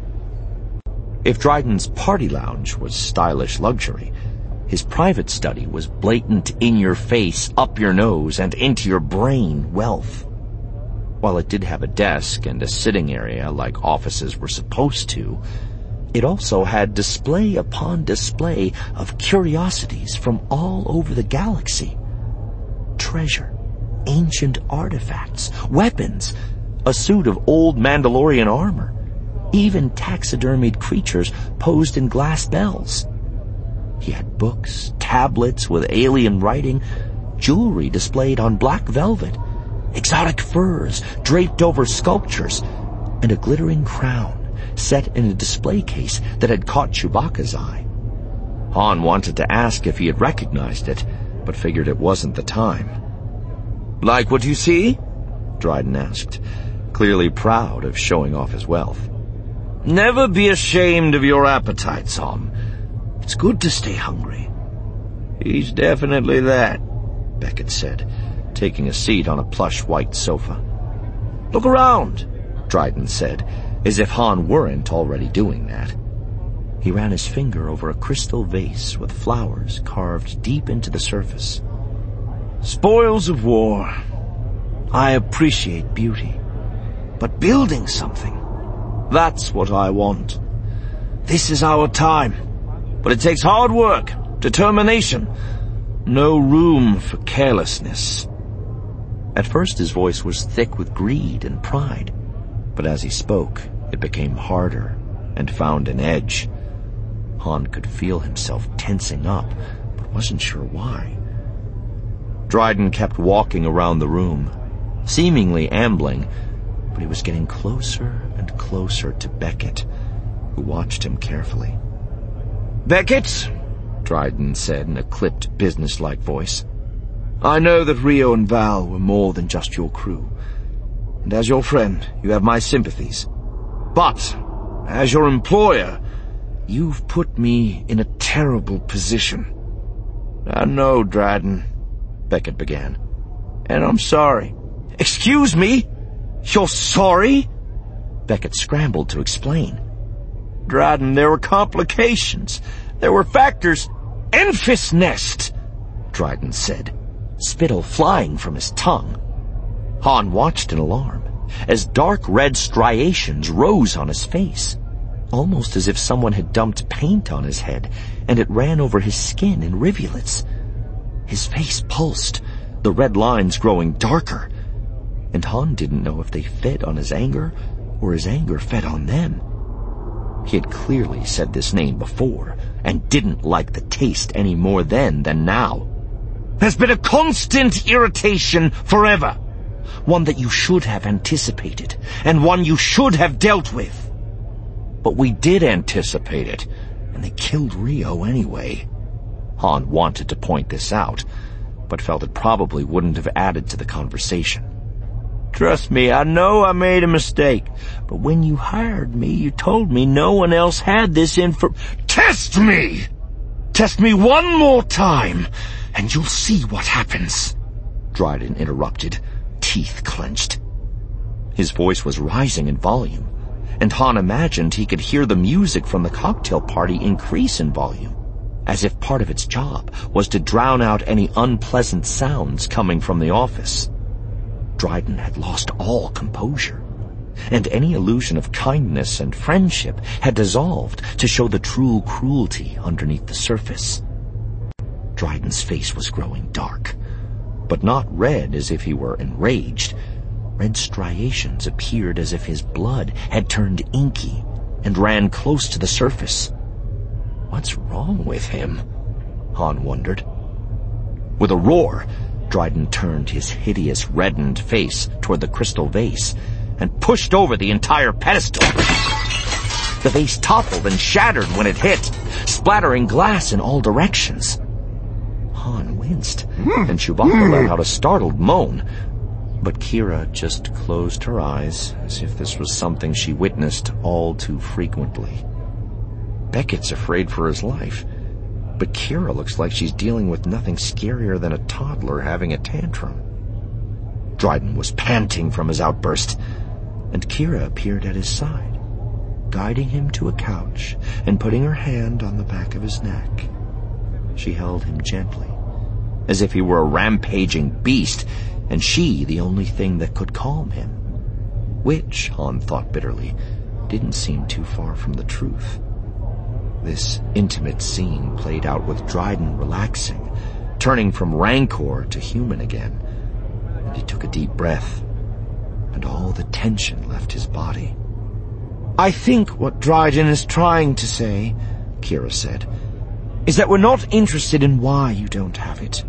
If Dryden's party lounge was stylish luxury, his private study was blatant in-your-face, up-your-nose, and into-your-brain wealth. While it did have a desk and a sitting area like offices were supposed to, it also had display upon display of curiosities from all over the galaxy. Treasure, ancient artifacts, weapons, a suit of old Mandalorian armor, even taxidermied creatures posed in glass bells. He had books, tablets with alien writing, jewelry displayed on black velvet, exotic furs draped over sculptures, and a glittering crown set in a display case that had caught Chewbacca's eye. Han wanted to ask if he had recognized it, but figured it wasn't the time. "Like what you see?" Dryden asked, clearly proud of showing off his wealth. "Never be ashamed of your appetite, Son. It's good to stay hungry." "He's definitely that," Beckett said, taking a seat on a plush white sofa. "Look around," Dryden said, as if Han weren't already doing that. He ran his finger over a crystal vase with flowers carved deep into the surface. "Spoils of war. I appreciate beauty. But building something, that's what I want. This is our time. But it takes hard work, determination. No room for carelessness." At first his voice was thick with greed and pride, but as he spoke, it became harder and found an edge. Han could feel himself tensing up, but wasn't sure why. Dryden kept walking around the room, seemingly ambling, but he was getting closer and closer to Beckett, who watched him carefully. "Beckett," Dryden said in a clipped, businesslike voice, "I know that Rio and Val were more than just your crew, and as your friend, you have my sympathies. But, as your employer, you've put me in a terrible position." "I know, Dryden," Beckett began, "and I'm sorry." "Excuse me? You're sorry?" Beckett scrambled to explain. "Dryden, there were complications. There were factors—" "Enfys Nest," Dryden said, spittle flying from his tongue. Han watched in alarm as dark red striations rose on his face, almost as if someone had dumped paint on his head and it ran over his skin in rivulets. His face pulsed, the red lines growing darker, and Han didn't know if they fed on his anger or his anger fed on them. He had clearly said this name before and didn't like the taste any more then than now. "There's been a constant irritation forever. One that you should have anticipated, and one you should have dealt with." "But we did anticipate it, and they killed Rio anyway." Han wanted to point this out, but felt it probably wouldn't have added to the conversation. "Trust me, I know I made a mistake, but when you hired me, you told me no one else had this info—" "Test me! Test me one more time, and you'll see what happens," Dryden interrupted, teeth clenched. His voice was rising in volume, and Han imagined he could hear the music from the cocktail party increase in volume, as if part of its job was to drown out any unpleasant sounds coming from the office. Dryden had lost all composure, and any illusion of kindness and friendship had dissolved to show the true cruelty underneath the surface. Dryden's face was growing dark, but not red as if he were enraged. Red striations appeared as if his blood had turned inky and ran close to the surface. What's wrong with him? Han wondered. With a roar, Dryden turned his hideous reddened face toward the crystal vase and pushed over the entire pedestal. The vase toppled and shattered when it hit, splattering glass in all directions. Han winced, and Chewbacca let out a startled moan, but Kira just closed her eyes as if this was something she witnessed all too frequently. Beckett's afraid for his life, but Kira looks like she's dealing with nothing scarier than a toddler having a tantrum. Dryden was panting from his outburst, and Kira appeared at his side, guiding him to a couch and putting her hand on the back of his neck. She held him gently, as if he were a rampaging beast, and she the only thing that could calm him, which, Han thought bitterly, didn't seem too far from the truth. This intimate scene played out with Dryden relaxing, turning from rancor to human again, and he took a deep breath, and all the tension left his body. "I think what Dryden is trying to say," Kira said, "is that we're not interested in why you don't have it."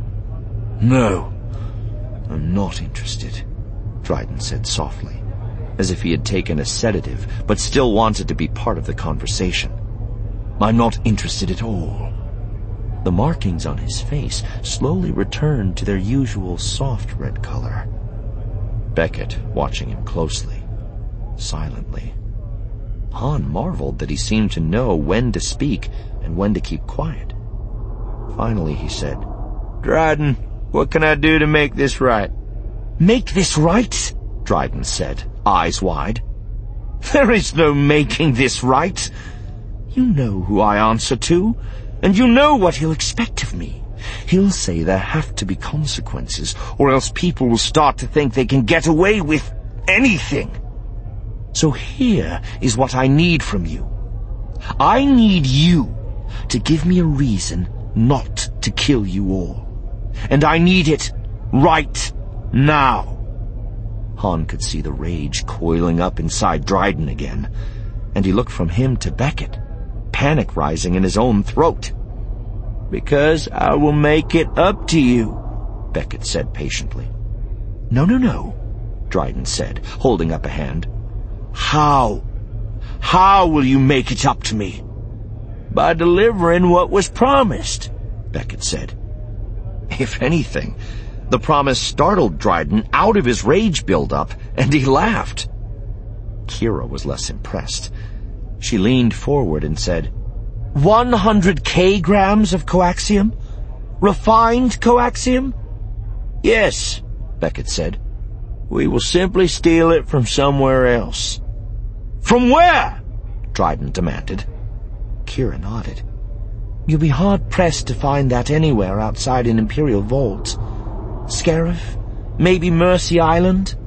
"No, I'm not interested," Dryden said softly, as if he had taken a sedative but still wanted to be part of the conversation. "I'm not interested at all." The markings on his face slowly returned to their usual soft red color. Beckett, watching him closely, silently. Han marveled that he seemed to know when to speak and when to keep quiet. Finally he said, "Dryden, what can I do to make this right?" "Make this right?" Dryden said, eyes wide. "There is no making this right. You know who I answer to, and you know what he'll expect of me. He'll say there have to be consequences, or else people will start to think they can get away with anything. So here is what I need from you. I need you to give me a reason not to kill you all. And I need it right now." Han could see the rage coiling up inside Dryden again, and he looked from him to Beckett, panic rising in his own throat. "Because I will make it up to you," Beckett said patiently. "No, no, no," Dryden said, holding up a hand. "How? How will you make it up to me?" "By delivering what was promised," Beckett said. If anything, the promise startled Dryden out of his rage build-up, and he laughed. Kira was less impressed. She leaned forward and said, One hundred kilograms of coaxium? Refined coaxium?" "Yes," Beckett said. "We will simply steal it from somewhere else." "From where?" Dryden demanded. Kira nodded. "You'll be hard-pressed to find that anywhere outside an Imperial vault. Scarif? Maybe Mercy Island?